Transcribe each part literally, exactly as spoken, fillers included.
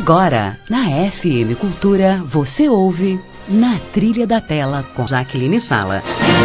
Agora, na F M Cultura, você ouve Na Trilha da Tela com Jaqueline Sala.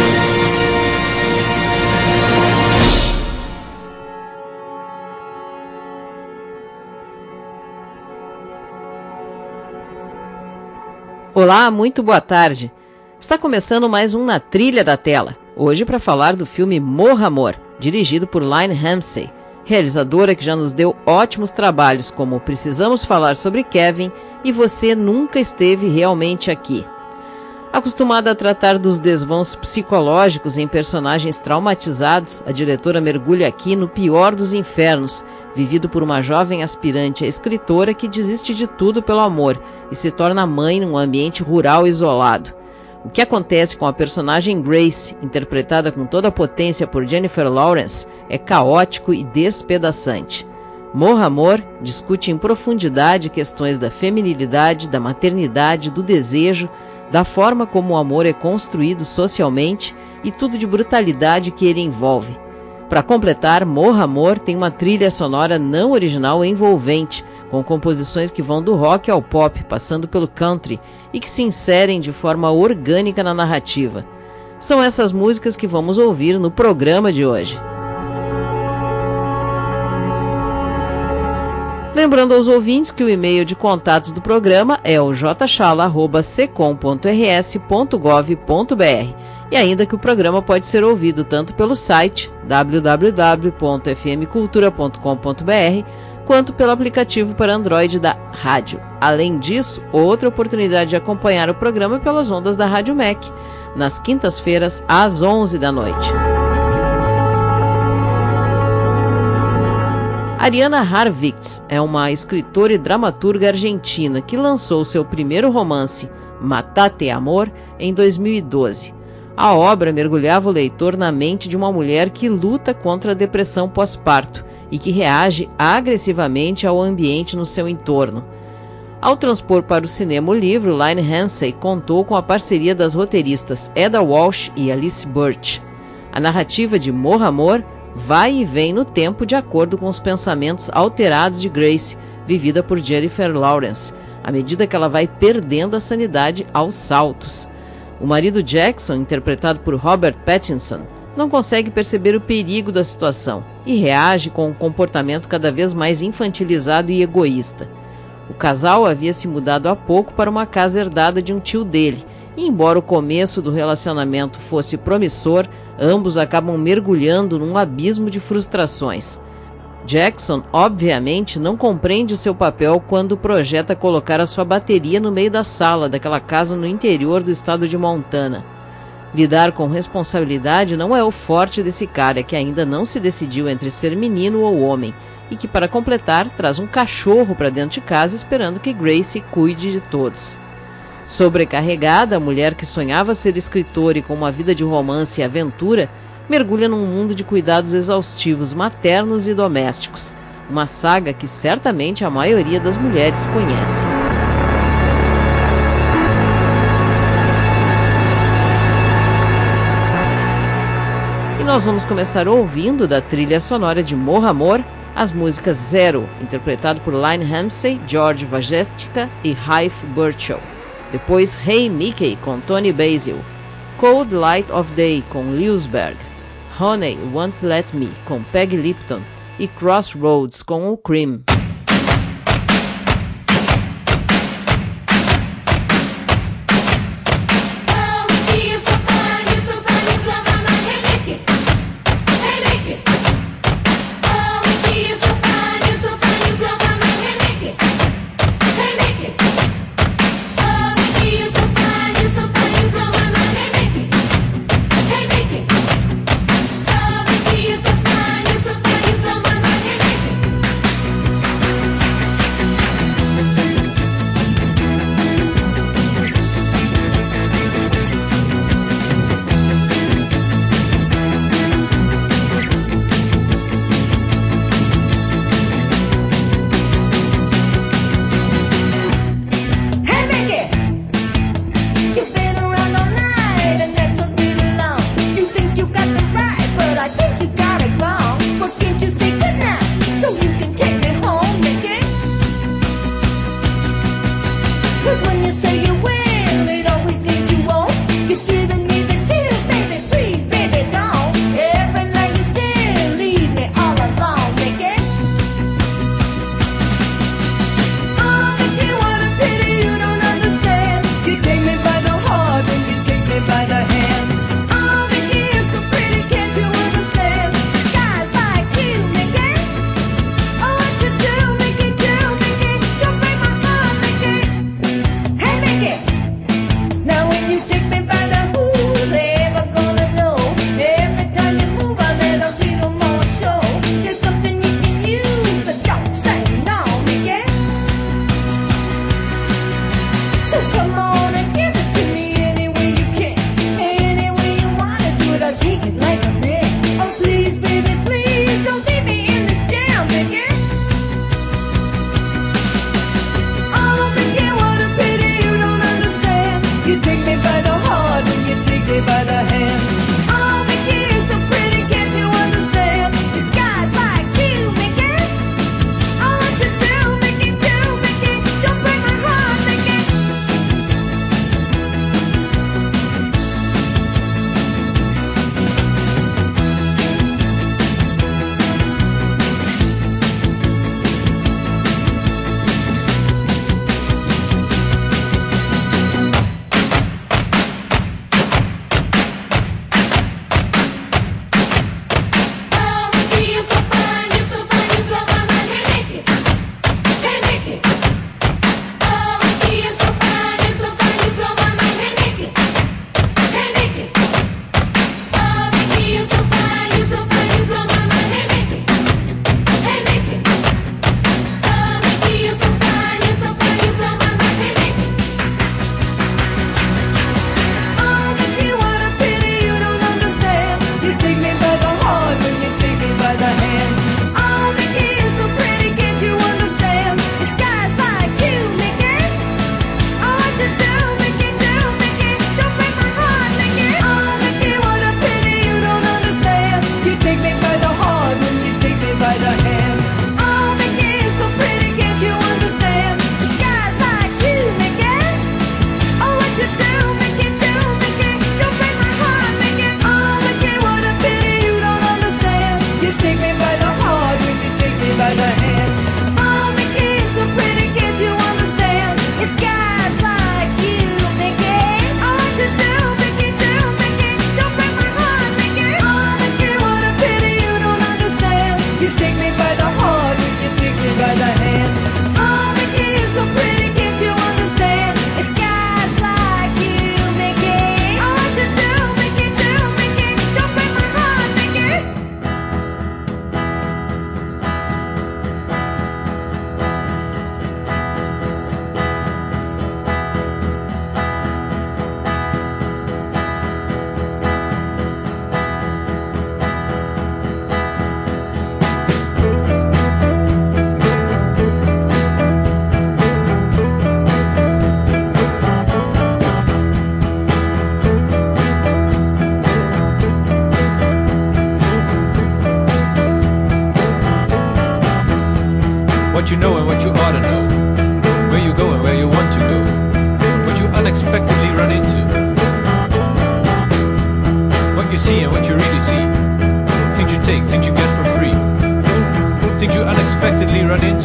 Olá, muito boa tarde. Está começando mais um Na Trilha da Tela, hoje para falar do filme Morra Amor, dirigido por Liane Ramsay, realizadora que já nos deu ótimos trabalhos como Precisamos Falar sobre Kevin e Você Nunca Esteve Realmente Aqui. Acostumada a tratar dos desvãos psicológicos em personagens traumatizados, a diretora mergulha aqui no pior dos infernos, vivido por uma jovem aspirante a escritora que desiste de tudo pelo amor e se torna mãe num ambiente rural isolado. O que acontece com a personagem Grace, interpretada com toda a potência por Jennifer Lawrence, é caótico e despedaçante. Morra Amor discute em profundidade questões da feminilidade, da maternidade, do desejo, da forma como o amor é construído socialmente e tudo de brutalidade que ele envolve. Para completar, Morra Amor tem uma trilha sonora não original envolvente, com composições que vão do rock ao pop, passando pelo country, e que se inserem de forma orgânica na narrativa. São essas músicas que vamos ouvir no programa de hoje. Lembrando aos ouvintes que o e-mail de contatos do programa é o j chala arroba secom ponto r s ponto gov ponto b r e ainda que o programa pode ser ouvido tanto pelo site w w w ponto f m cultura ponto com ponto b r quanto pelo aplicativo para Android da rádio. Além disso, outra oportunidade de acompanhar o programa pelas ondas da Rádio M E C, nas quintas-feiras às onze da noite. Ariana Harvitz é uma escritora e dramaturga argentina que lançou seu primeiro romance, Matate Amor, em dois mil e doze. A obra mergulhava o leitor na mente de uma mulher que luta contra a depressão pós-parto e que reage agressivamente ao ambiente no seu entorno. Ao transpor para o cinema o livro, Liane Ramsay contou com a parceria das roteiristas Eda Walsh e Alice Birch. A narrativa de Morra Amor vai e vem no tempo de acordo com os pensamentos alterados de Grace, vivida por Jennifer Lawrence, à medida que ela vai perdendo a sanidade aos saltos. O marido Jackson, interpretado por Robert Pattinson, não consegue perceber o perigo da situação e reage com um comportamento cada vez mais infantilizado e egoísta. O casal havia se mudado há pouco para uma casa herdada de um tio dele, e embora o começo do relacionamento fosse promissor, ambos acabam mergulhando num abismo de frustrações. Jackson, obviamente, não compreende seu papel quando projeta colocar a sua bateria no meio da sala daquela casa no interior do estado de Montana. Lidar com responsabilidade não é o forte desse cara que ainda não se decidiu entre ser menino ou homem e que, para completar, traz um cachorro para dentro de casa esperando que Grace cuide de todos. Sobrecarregada, a mulher que sonhava ser escritora e com uma vida de romance e aventura mergulha num mundo de cuidados exaustivos maternos e domésticos, uma saga que certamente a maioria das mulheres conhece. Nós vamos começar ouvindo da trilha sonora de Morra Amor as músicas Zero, interpretado por Liane Ramsay, George Vajestica e Rafe Burchill. Depois Hey Mickey, com Tony Basil. Cold Light of Day, com Lewisberg. Honey, Won't Let Me, com Peggy Lipton. E Crossroads, com o Cream. the heart when you take me by the hand. Oh, Mickey, you're so pretty, can't you understand? It's guys like you, Mickey. Oh, what you do, Mickey, do, Mickey. Don't break my heart, Mickey. What you know and what you ought to know, where you go and where you want to go, what you unexpectedly run into, what you see and what you really see, things you take, things you get for free, things you unexpectedly run into.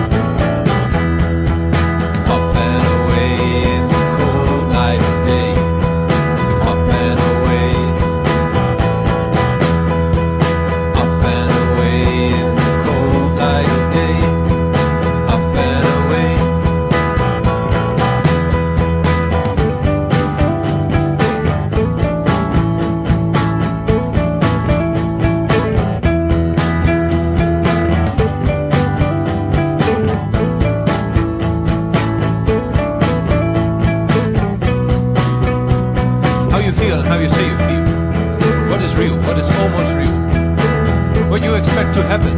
Up and away in the cold light of day, up and away, up and away in the cold light of day. How you say you feel, what is real, what is almost real, what you expect to happen,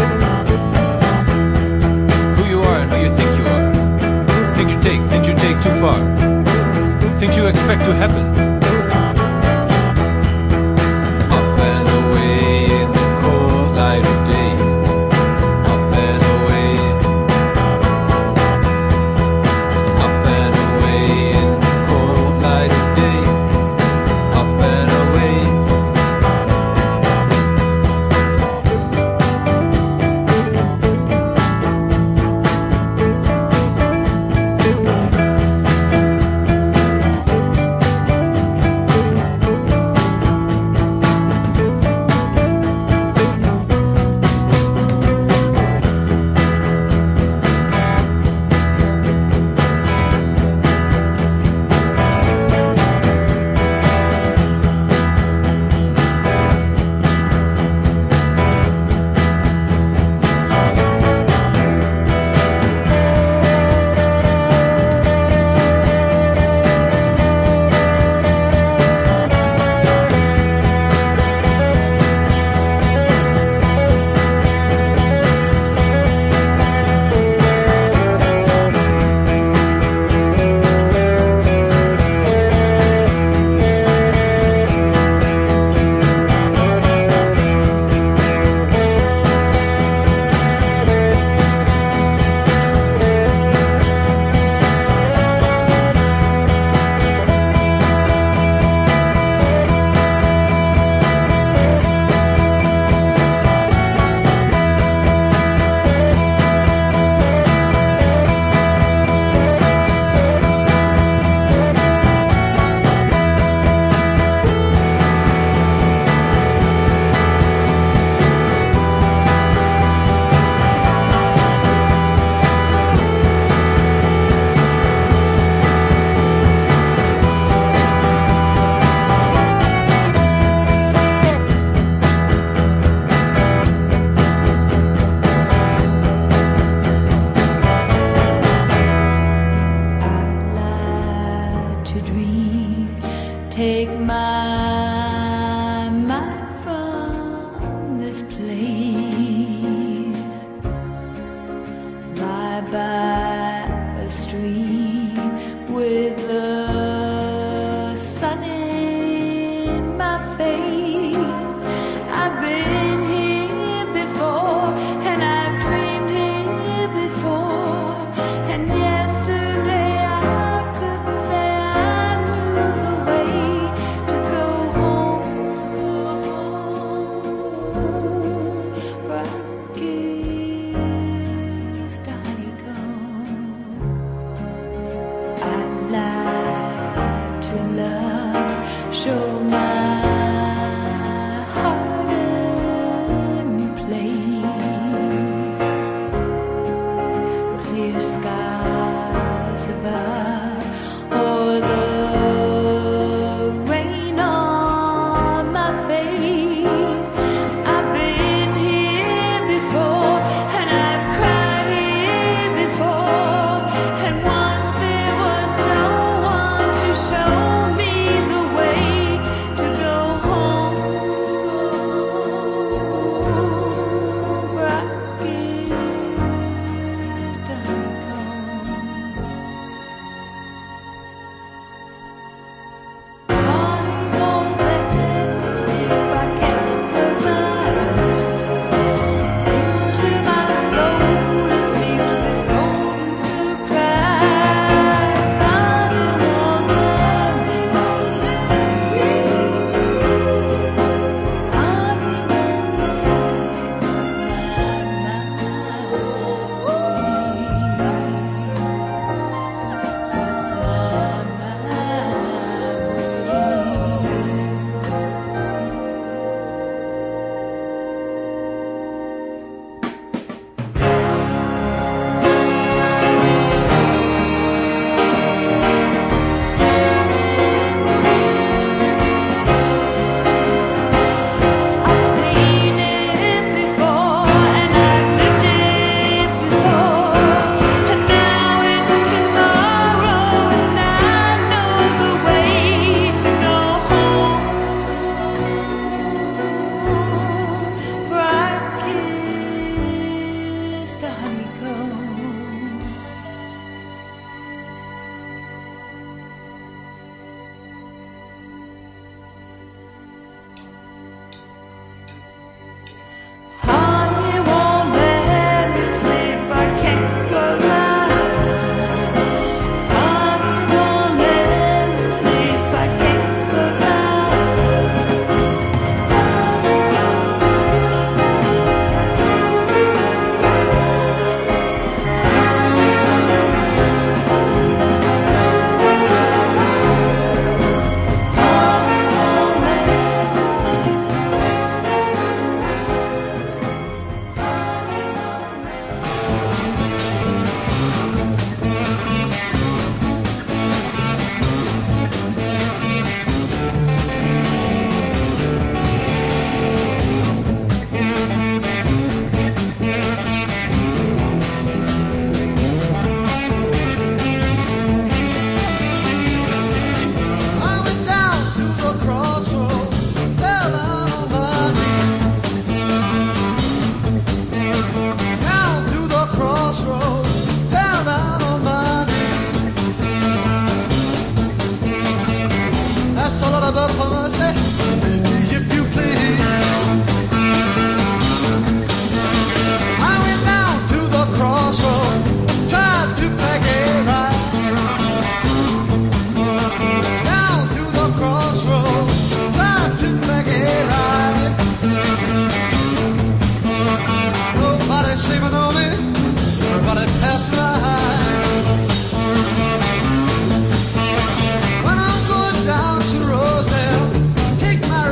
who you are and who you think you are, things you take, things you take too far, things you expect to happen. Up and away in the cold light of day, up and away, up and away in the cold light of day. take my mind from this place. Lie by a stream with the sun in my face. I've been here before and I've dreamed here before, and yesterday I could say I knew the way to go home. Where I kissed a honeycomb. I'd like to love, show my heart a new place. Clear skies above, or the rain on my face. I've been here before and I've cried here before, and once there was no one to show me the way to go home. Where I kissed a honeycomb. Honey won't let me sleep. I can't close my eyes. Into my soul it seeps this golden surprise. Honey won't let me. Honey won't I've seen it before and I've lived it before, and now it's tomorrow and I know the way to go home. For I kissed a honeycomb. Honey won't let me sleep. I can't close my eyes. Honey won't let me sleep. I can't close my I went down to the crossroads, fell down on my knees. Down to the crossroads, fell down on my knees. That's all I've ever for mercy. Take me if you please. I went down to the crossroads, tried to make it right. Down to the crossroads, tried to make it right. Nobody seeming on me, everybody passing by. When I'm going down to Rosedale, take my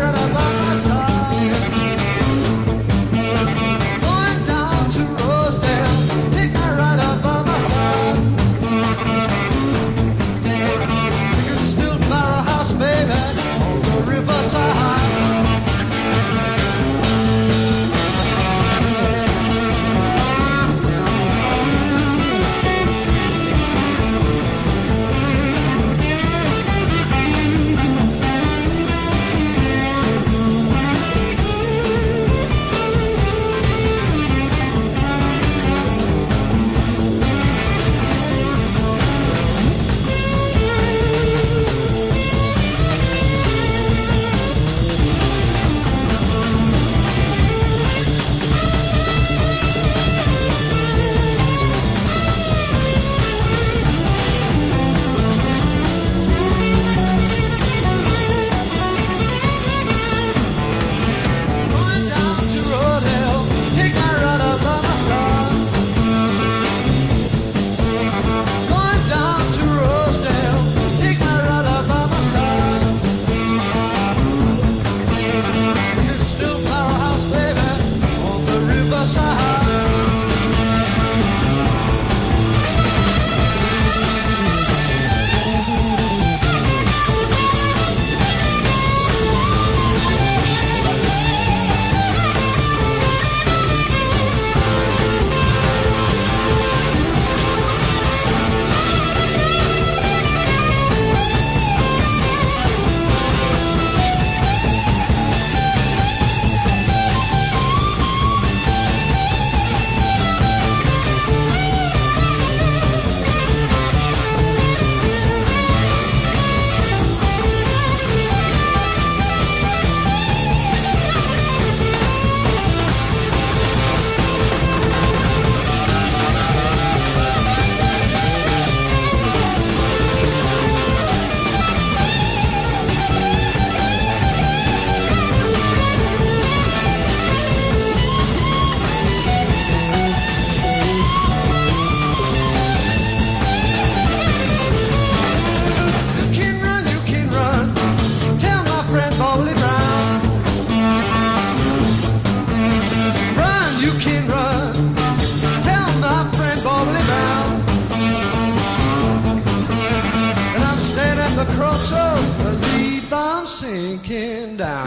sinking down.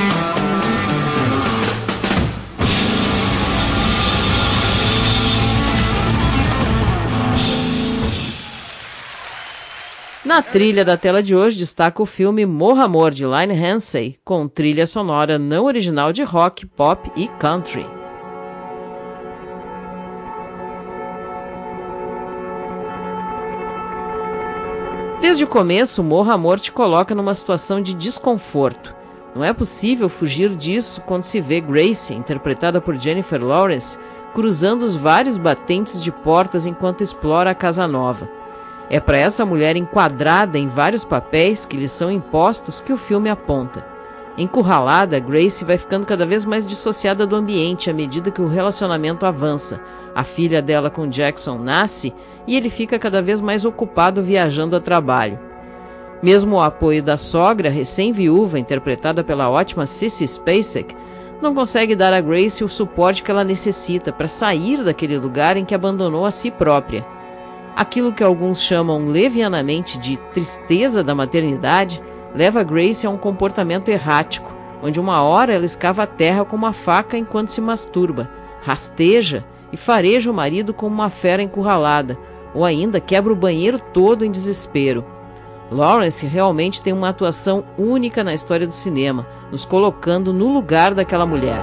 Na trilha da tela de hoje destaca o filme Morra Amor, de Lionel Hansey, com trilha sonora não original de rock, pop e country. Desde o começo, Morra Amor te coloca numa situação de desconforto. Não é possível fugir disso quando se vê Gracie, interpretada por Jennifer Lawrence, cruzando os vários batentes de portas enquanto explora a casa nova. É para essa mulher enquadrada em vários papéis que lhe são impostos que o filme aponta. Encurralada, Gracie vai ficando cada vez mais dissociada do ambiente à medida que o relacionamento avança. A filha dela com Jackson nasce e ele fica cada vez mais ocupado viajando a trabalho. Mesmo o apoio da sogra, recém-viúva, interpretada pela ótima Sissy Spacek, não consegue dar a Gracie o suporte que ela necessita para sair daquele lugar em que abandonou a si própria. Aquilo que alguns chamam levianamente de tristeza da maternidade leva Gracie a um comportamento errático, onde uma hora ela escava a terra com uma faca enquanto se masturba, rasteja e fareja o marido como uma fera encurralada, ou ainda quebra o banheiro todo em desespero. Lawrence realmente tem uma atuação única na história do cinema, nos colocando no lugar daquela mulher.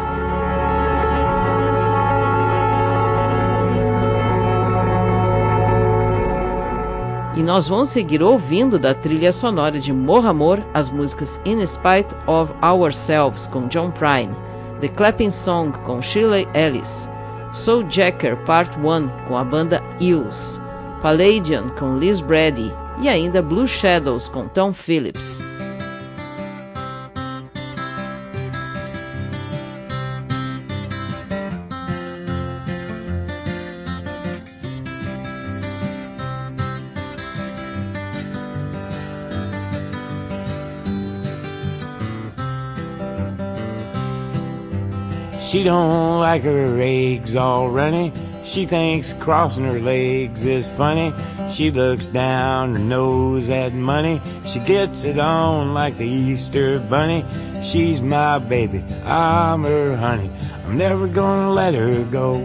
E nós vamos seguir ouvindo da trilha sonora de Morra Amor as músicas In Spite of Ourselves, com John Prine, The Clapping Song, com Shirley Ellis, Soul Jacker Part um, com a banda Eels, Palladian, com Liz Brady, e ainda Blue Shadows, com Tom Phillips. She don't like her eggs all runny. She thinks crossing her legs is funny. She looks down her nose at money. She gets it on like the Easter bunny. She's my baby, I'm her honey. I'm never gonna let her go.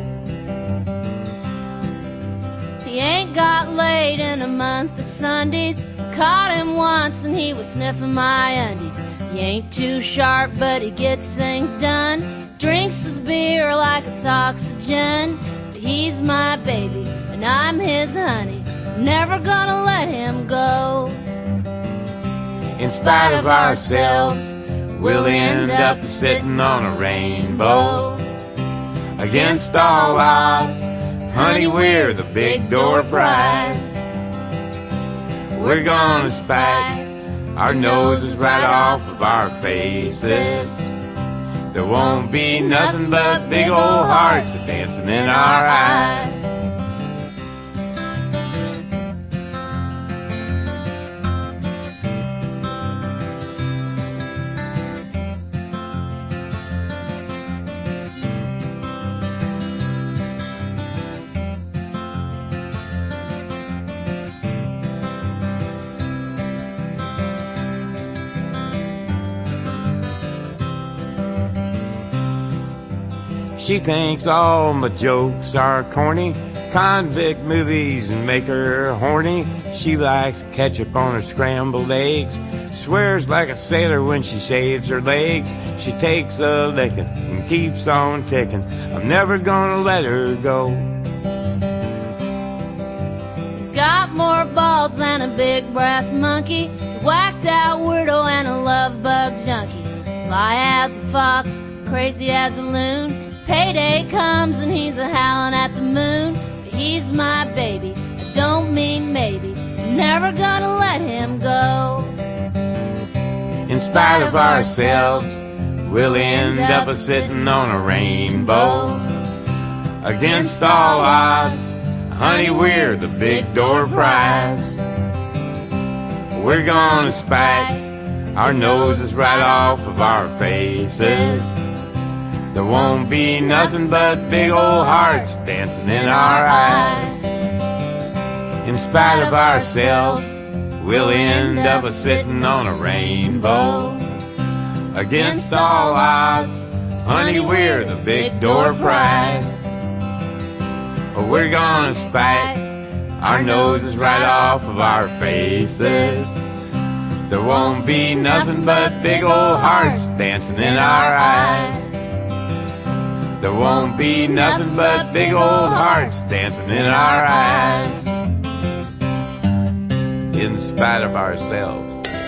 He ain't got laid in a month of Sundays. Caught him once and he was sniffing my undies. He ain't too sharp but he gets things done. Drinks his beer like it's oxygen. But he's my baby and I'm his honey. Never gonna let him go. In spite of ourselves, we'll end up sitting on a rainbow. Against all odds, honey, we're the big door prize. We're gonna spike our noses right off of our faces. There won't be nothing but big old hearts dancing in our eyes. She thinks all my jokes are corny. Convict movies make her horny. She likes ketchup on her scrambled eggs. Swears like a sailor when she shaves her legs. She takes a licking and keeps on ticking. I'm never gonna let her go. He's got more balls than a big brass monkey. He's a whacked out weirdo and a love bug junkie. Sly as a fox, crazy as a loon. Payday comes and he's a howling at the moon. But he's my baby, I don't mean maybe. I'm never gonna let him go. In spite of ourselves, we'll end up a sitting on a rainbow. Against all odds, honey, we're the big door prize. We're gonna spike our noses right off of our faces. There won't be nothing but big old hearts dancing in our eyes. In spite of ourselves, we'll end up a sitting on a rainbow. against all odds. Honey, we're the big door prize. Oh, we're gonna spike our noses right off of our faces. There won't be nothing but big old hearts dancing in our eyes. There won't be nothing but big old hearts dancing in our eyes. In spite of ourselves.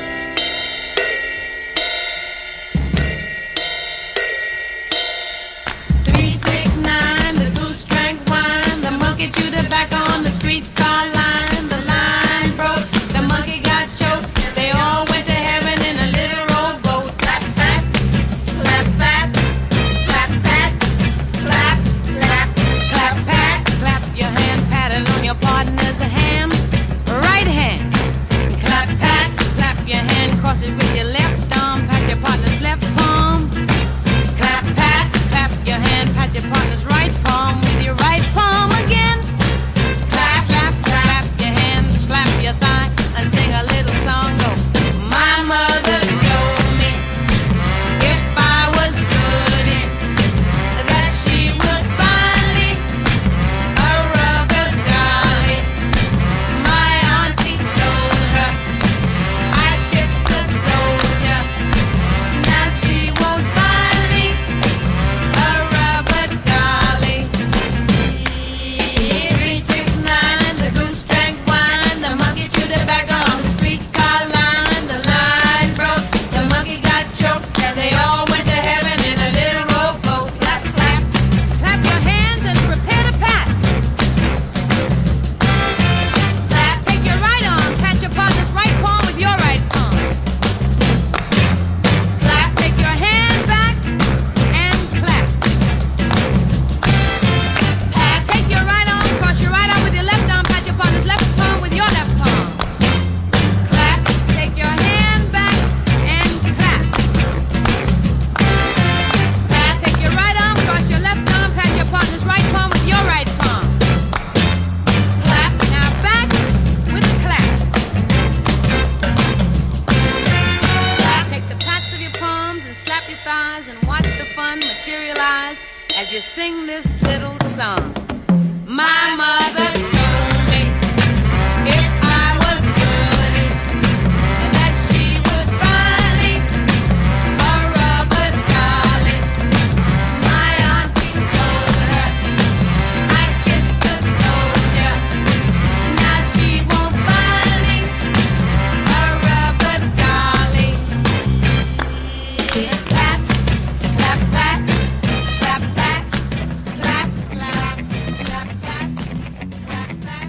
three six nine, the goose drank wine. The monkey chewed it back on the streetcar line. The line broke, the monkey got choked. They all went to heaven in a little rowboat. Clap, clap, clap, clap, clap, clap, clap, clap, clap, clap. Clap your hand, pat it on your partner's ham. Right hand. Clap, pat, clap your hand, cross it with your left arm, pat your partner's left palm. Clap, pat, clap your hand, pat your partner's right palm with your right palm again. Clap, slap, slap your hand, slap your thigh, and sing a little song. Go. My mother told me if I was good, that she would buy me a rubber dolly. My auntie told her I kissed a soldier. Now she won't buy me a rubber dolly. Three six nine, the goose drank wine. The monkey chewed it back on the streetcar line. The line broke, the monkey got choked. They all went to heaven in a little rowboat. Clap, clap, clap your hands and prepare to pat. Clap, take your right arm, pat your partner's right palm with your right palm. Clap, take your hand back and clap. Pat, take your right arm, cross your right arm with your left arm, pat your partner's left palm with your left palm. Clap, take your hand back and clap. Pat, take your right arm, cross your left arm, pat your partner's right palm with your right palm. Clap, now back with the clap. Clap, take the pats of your palms and slap your thighs and watch the fun materialize as you sing this little song. My mother told me if I was good, that she would buy me a rubber dolly. My auntie told her I kissed a soldier. Now she won't buy me a rubber dolly. Clap, clap, clap, clap, clap, clap, slap, clap, clap, clap, clap.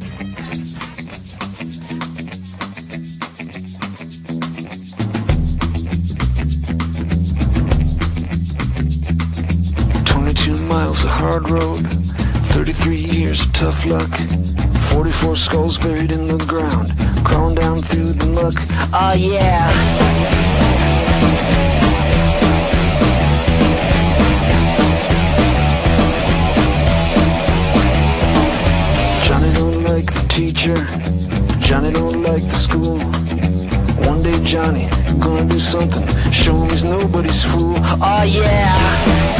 twenty-two miles of hard road, thirty-three years of tough luck, forty-four skulls buried in the ground, crawling down through the muck. Oh yeah! Johnny don't like the teacher, Johnny don't like the school. One day Johnny gonna do something, show him he's nobody's fool. Oh yeah!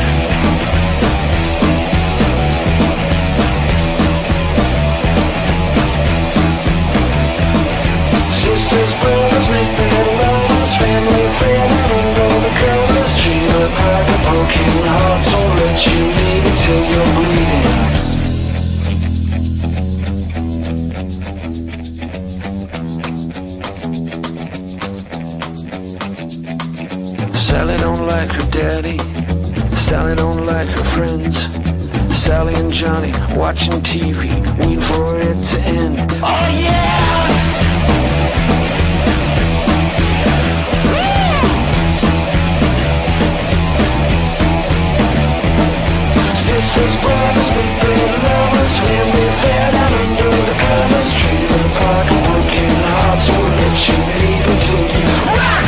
Sisters, brothers, make better lovers, family, friend, and all the colors. Dream of like a broken heart, so let you leave it till you're bleeding. Sally don't like her daddy, Sally don't like her friends. Sally and Johnny watching T V, waiting for it to end. Oh yeah! Sisters, brothers, big bad lovers, family, fair down under the covers. Treated apart, broken hearts will let you leave until you rock.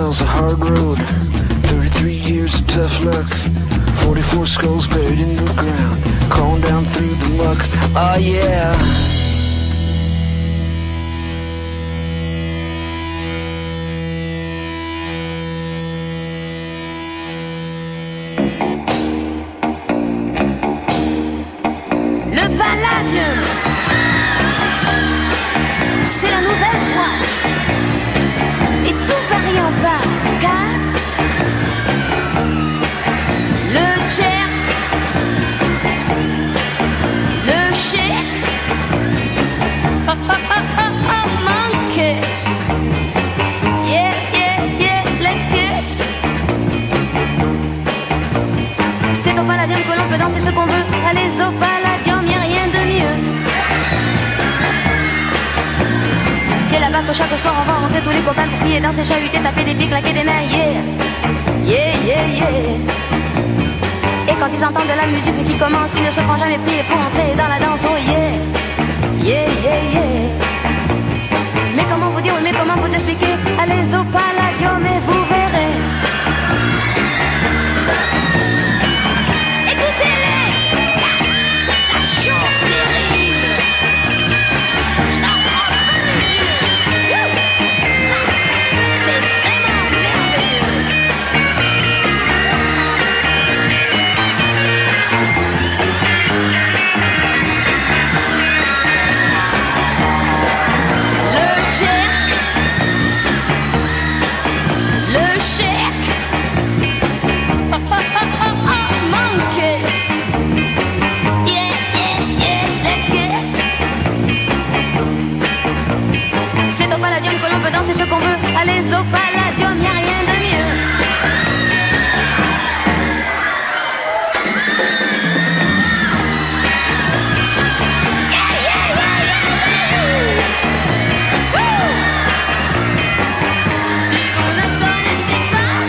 miles of hard road, thirty-three years of tough luck, forty-four skulls buried in the ground, crawling down through the muck. Oh yeah. Le Palladium, c'est la nouvelle boîte. Et tout varie en bas, car le Tchèque, le Chèque, oh, oh, oh, oh, oh, monkeys. Yeah, yeah, yeah, let's kiss. C'est au Palladium que l'on peut danser ce qu'on veut. Allez au Palladium, y'a rien de mieux. C'est là-bas que chaque soir on va rentrer tous les copains pour crier, danser, chahuter, taper des pics, claquer des mains, yeah. Yeah, yeah, yeah. Et quand ils entendent de la musique qui commence, ils ne se font jamais prier pour entrer dans la danse, oh yeah. Yeah, yeah, yeah. Mais comment vous dire, oui, mais comment vous expliquer? Allez au Palladium et vous verrez. Écoutez-les, ça chante terrible. Je t'en prends plein les yeux. Youhou. C'est vraiment merveilleux. Le Tchèque, le Chèque, oh, oh, oh, oh, oh, monkeys. Yeah, yeah, yeah, let's kiss. C'est au Palladium que l'on peut danser ce qu'on veut. Allez au Palladium, y'a rien de mieux. Yeah, yeah, yeah, yeah. Woo. Si vous ne connaissez pas,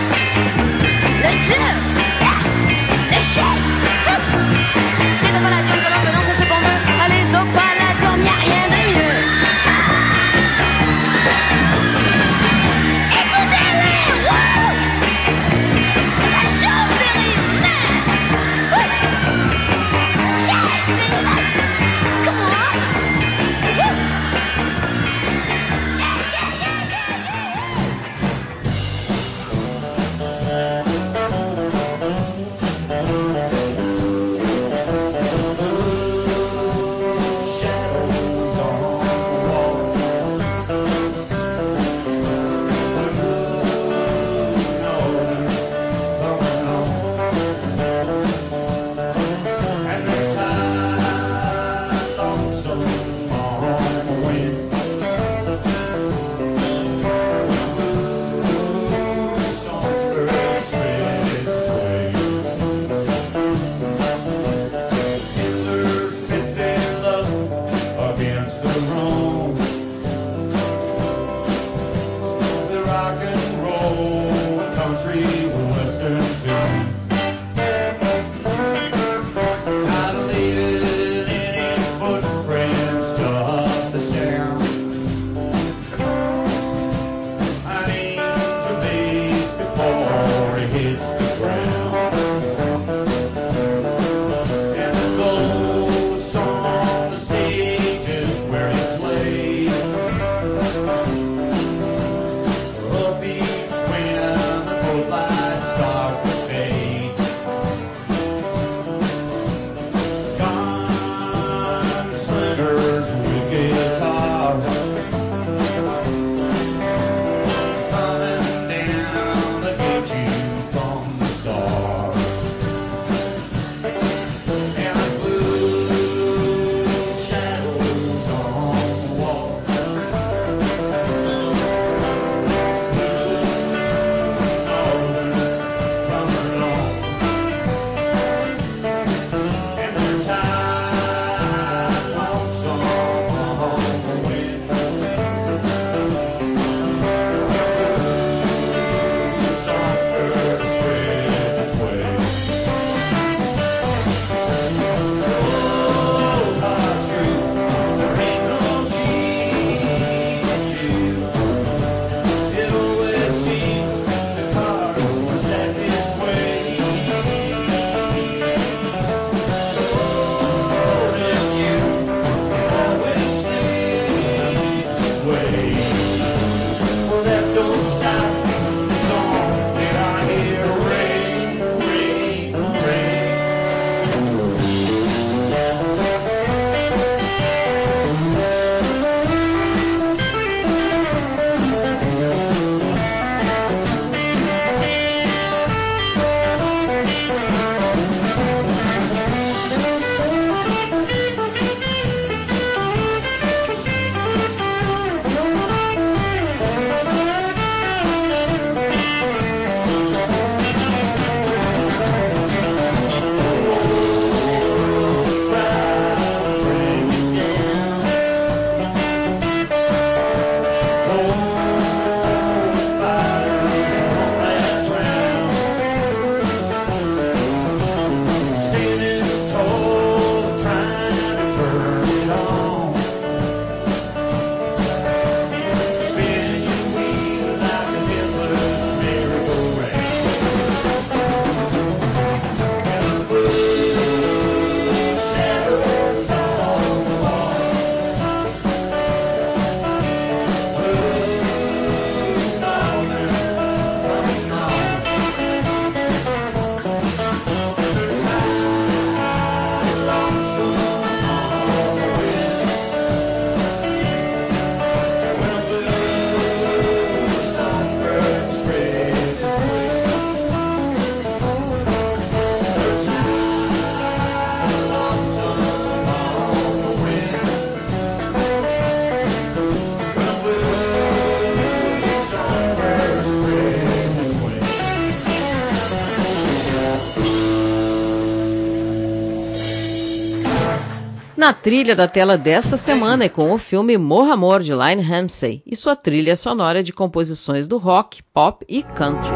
na trilha da tela desta semana é com o filme Morra Amor, de Lionel Ramsey, e sua trilha sonora de composições do rock, pop e country.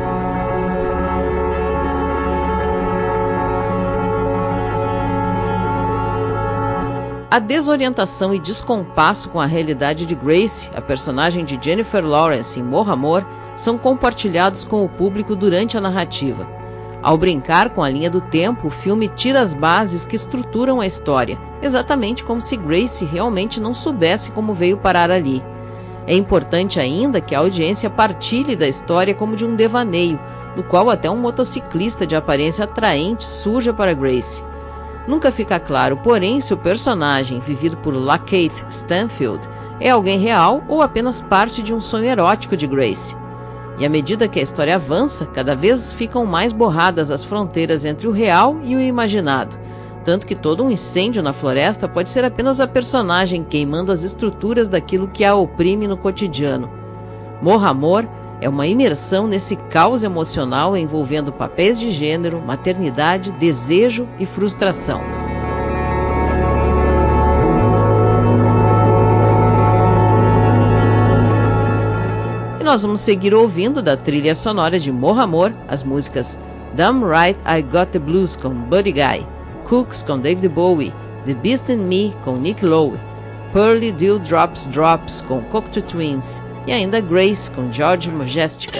A desorientação e descompasso com a realidade de Grace, a personagem de Jennifer Lawrence em Morra Amor, são compartilhados com o público durante a narrativa. Ao brincar com a linha do tempo, o filme tira as bases que estruturam a história, exatamente como se Grace realmente não soubesse como veio parar ali. É importante ainda que a audiência partilhe da história como de um devaneio, no qual até um motociclista de aparência atraente surja para Grace. Nunca fica claro, porém, se o personagem, vivido por Lakeith Stanfield, é alguém real ou apenas parte de um sonho erótico de Grace. E à medida que a história avança, cada vez ficam mais borradas as fronteiras entre o real e o imaginado, tanto que todo um incêndio na floresta pode ser apenas a personagem queimando as estruturas daquilo que a oprime no cotidiano. Morra Amor é uma imersão nesse caos emocional envolvendo papéis de gênero, maternidade, desejo e frustração. E nós vamos seguir ouvindo da trilha sonora de Morra Amor as músicas Damn Right I Got the Blues com Buddy Guy, Cooks com David Bowie, The Beast in Me com Nick Lowe, Pearly Dew Drops Drops com Cocteau Twins e ainda Grace com George Majestica.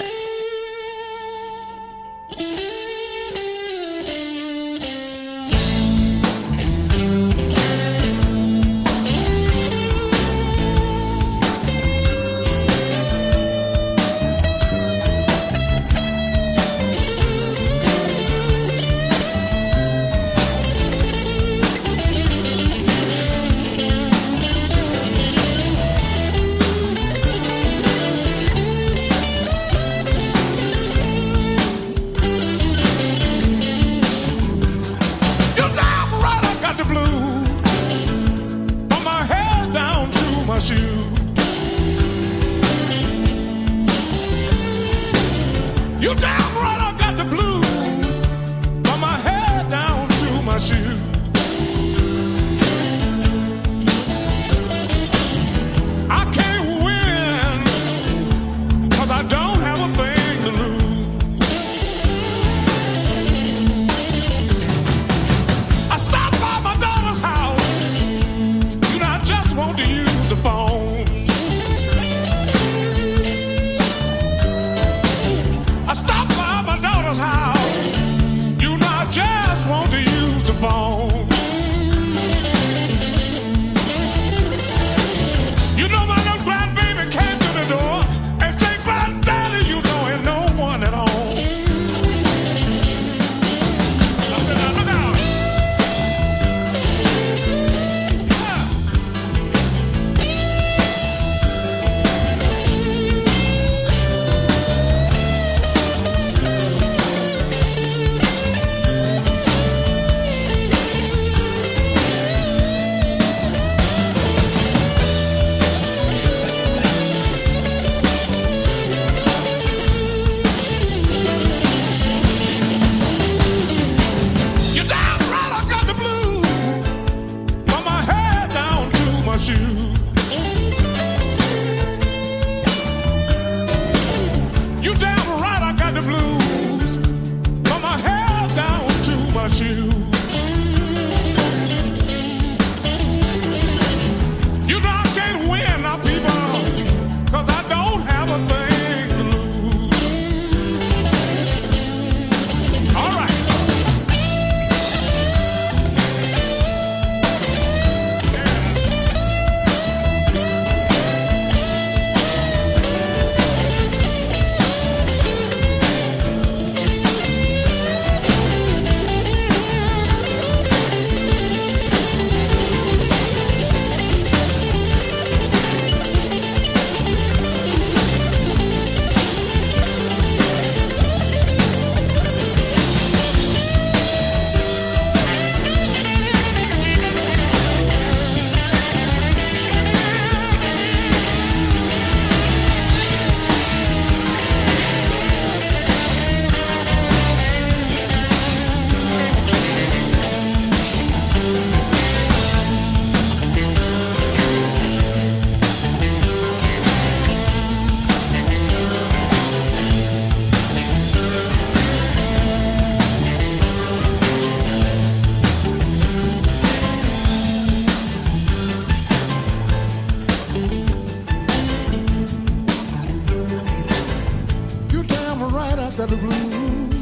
got the blues.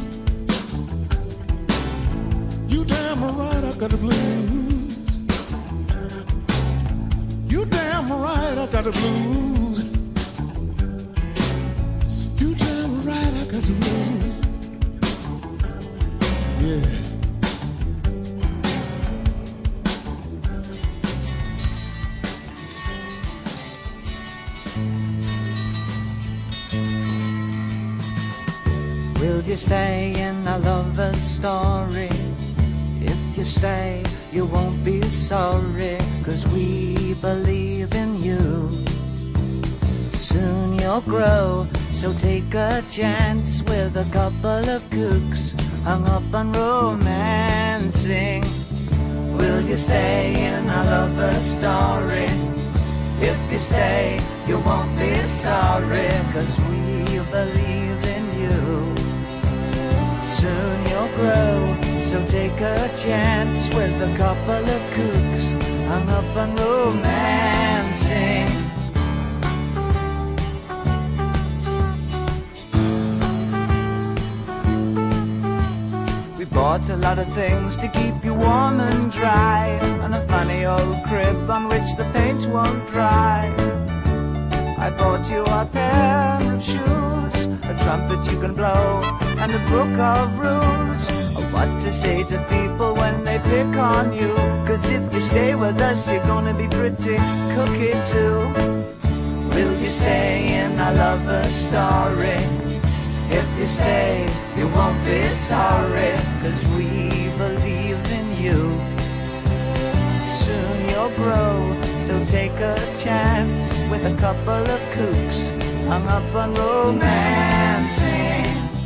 You damn right, I got the blues. You damn right, I got the blues. You damn right, I got the blues. Yeah. Will you stay in a lover's story? If you stay, you won't be sorry, 'cause we believe in you. Soon you'll grow, so take a chance with a couple of kooks hung up on romancing. Will you stay in a lover's story? If you stay, you won't be sorry, 'cause we believe in you. Soon you'll grow, so take a chance with a couple of kooks hung up on romancing. We bought a lot of things to keep you warm and dry, and a funny old crib on which the paint won't dry. I bought you a pair of shoes, a trumpet you can blow, and a book of rules of what to say to people when they pick on you. 'Cause if you stay with us, you're gonna be pretty cookie too. Will you stay in a lover's story? If you stay, you won't be sorry, 'cause we believe in you. Soon you'll grow, so take a chance with a couple of kooks hung up on romancing.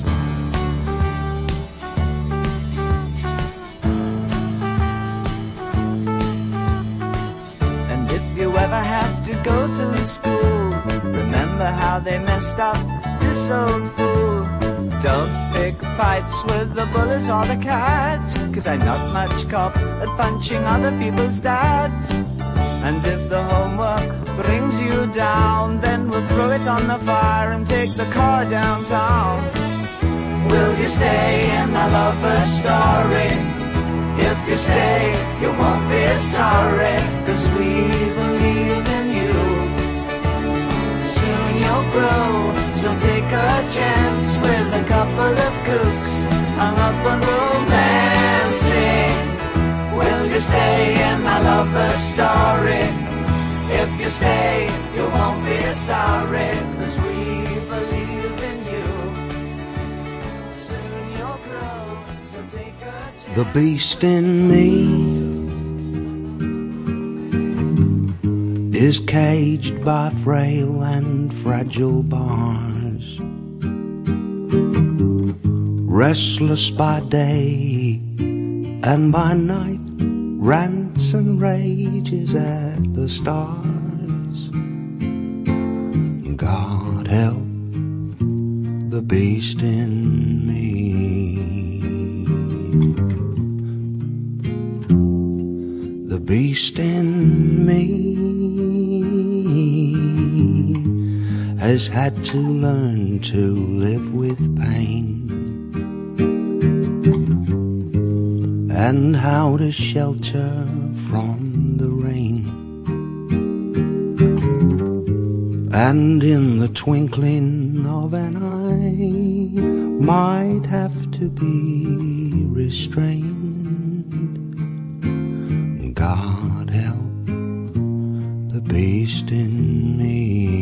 And if you ever have to go to school, remember how they messed up this old fool. Don't pick fights with the bullies or the cats, 'cause I'm not much cop at punching other people's dads. And if the homework brings you down, then we'll throw it on the fire and take the car downtown. Will you stay in a lover's story? If you stay, you won't be sorry, 'cause we believe in you. Soon you'll grow, so take a chance with a couple of kooks hung up on romancing. Will you stay in a lover's story? If you stay, you won't be sorry, 'cause we believe in you. Soon you'll grow, so take a chance. The beast in me is caged by frail and fragile bars, restless by day and by night, rants and rages at the stars. God help the beast in me. The beast in me has had to learn to live with pain, and how to shelter from the rain. And in the twinkling of an eye might have to be restrained. God help the beast in me.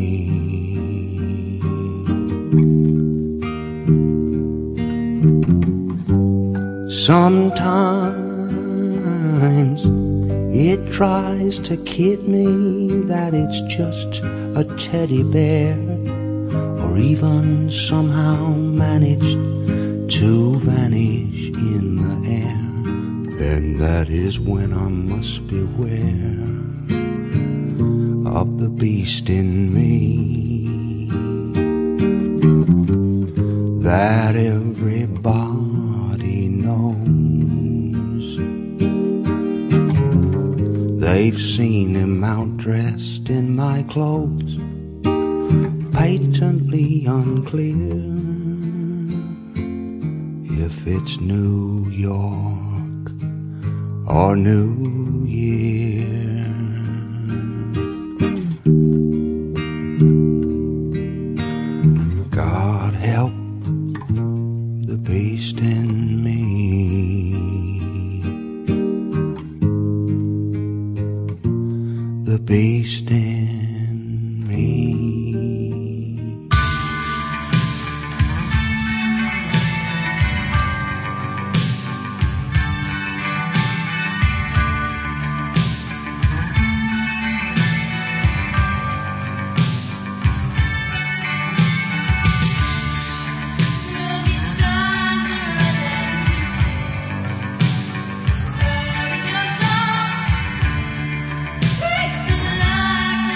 Sometimes it tries to kid me that it's just a teddy bear, or even somehow managed to vanish in the air. Then that is when I must beware of the beast in me, that everybody knows. They've seen him outdressed in my clothes, patently unclear. if it's New York or New Year. God help the beast in me. The beast in me. Like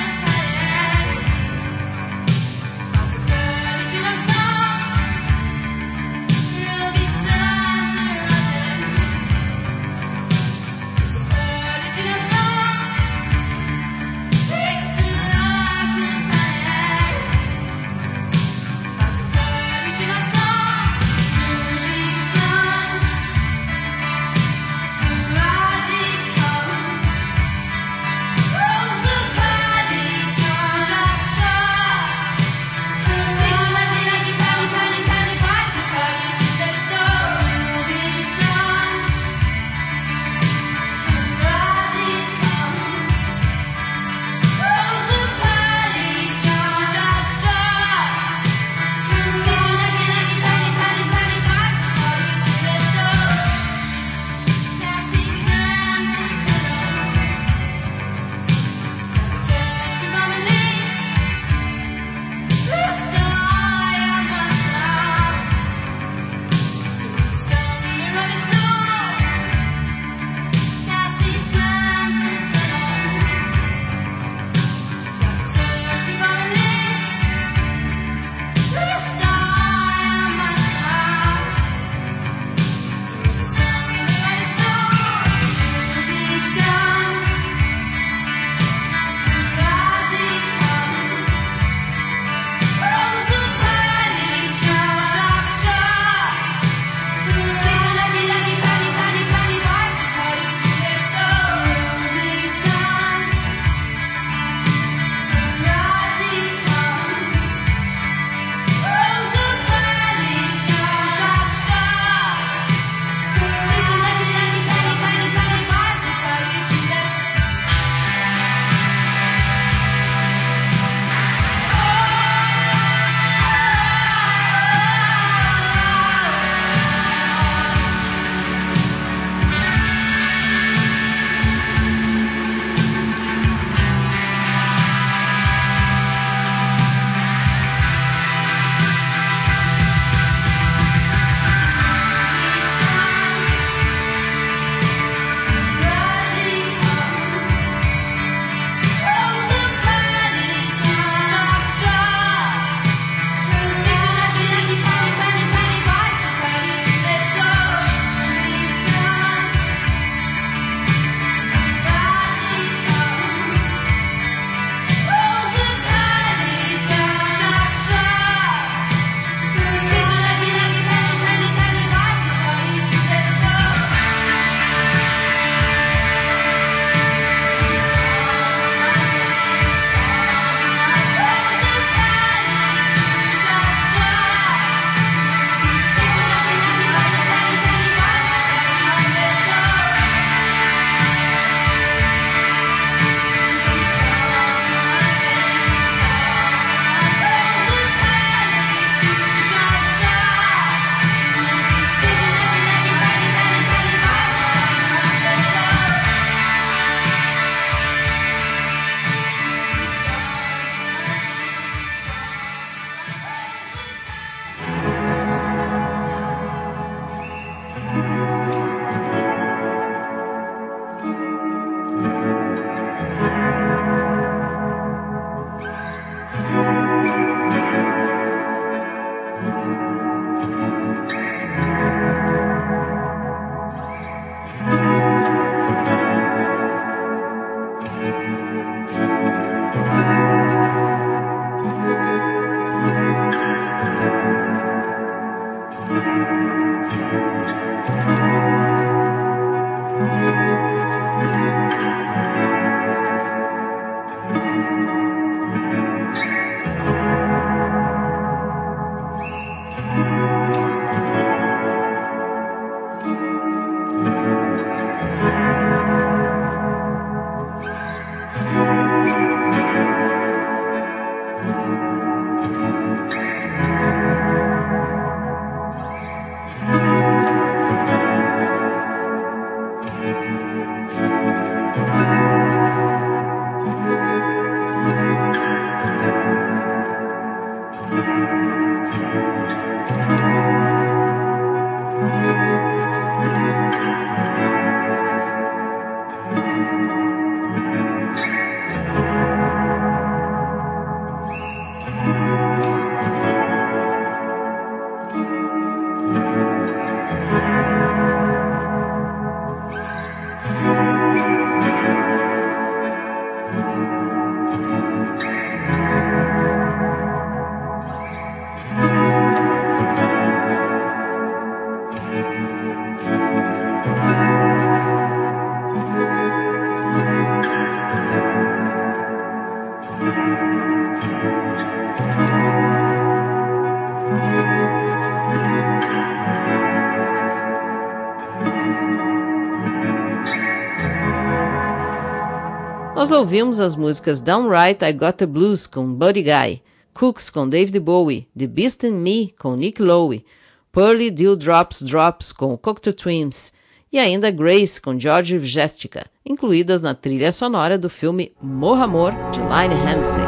Nós ouvimos as músicas Downright I Got the Blues, com Buddy Guy, Cooks, com David Bowie, The Beast in Me, com Nick Lowe, Pearly Dewdrops Drops, com Cocteau Twins, e ainda Grace, com George Vjestica, incluídas na trilha sonora do filme Morra Amor, de Lionel Ramsey.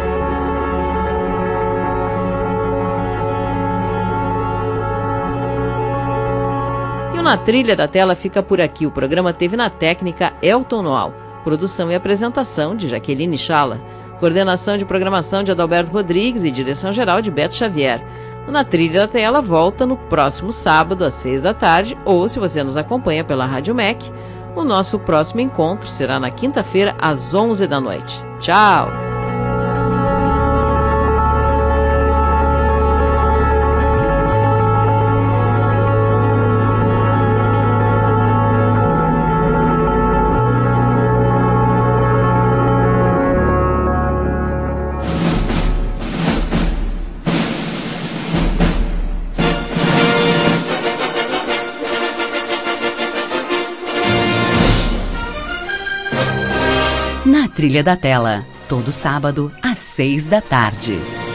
E o Na Trilha da Tela fica por aqui. O programa teve na técnica Elton Noal, produção e apresentação de Jaqueline Chala, coordenação de programação de Adalberto Rodrigues e direção-geral de Beto Xavier. O Na Trilha da Tela volta no próximo sábado às seis da tarde, ou, se você nos acompanha pela Rádio M E C, o nosso próximo encontro será na quinta-feira às onze da noite. Tchau! Na Trilha da Tela, todo sábado às seis da tarde.